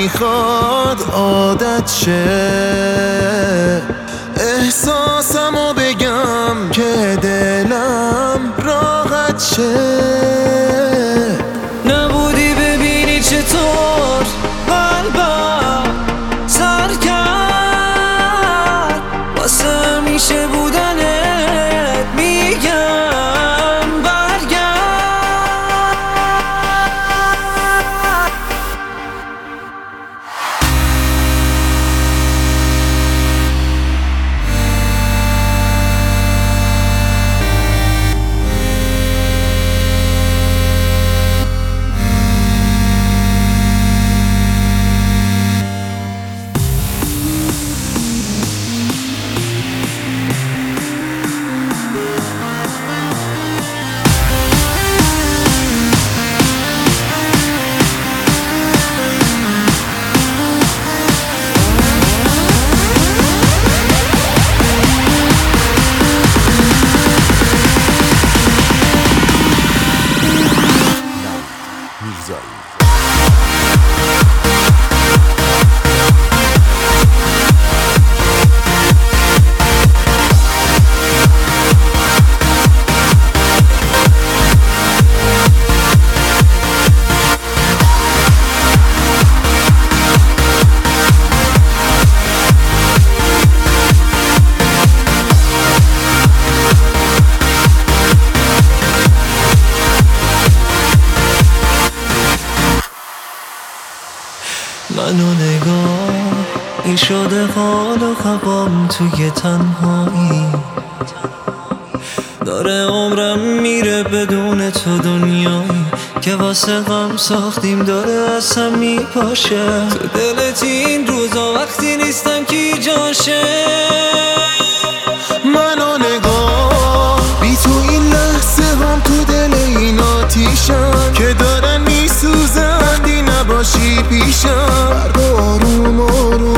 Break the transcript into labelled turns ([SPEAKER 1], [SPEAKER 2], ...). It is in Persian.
[SPEAKER 1] میخواد عادت شه، احساسمو بگم که دلم راحت شه.
[SPEAKER 2] نبودی ببینی چطور قلبم سر کرد واسه همیشه بودنت، میگم برگرد.
[SPEAKER 3] منو نگاه شده حال و هوام توی تنهایی، داره عمرم میره بدون تو دنیایی که واسه غم ساختیم داره اصلا میپاشه. تو دلت این روزا وقتی نیستم کی جاشه.
[SPEAKER 1] منو نگاه بی تو این لحظه هم تو دل این آتیشم که دارن میسوزن، دی نباشی پیشم. آروم آروم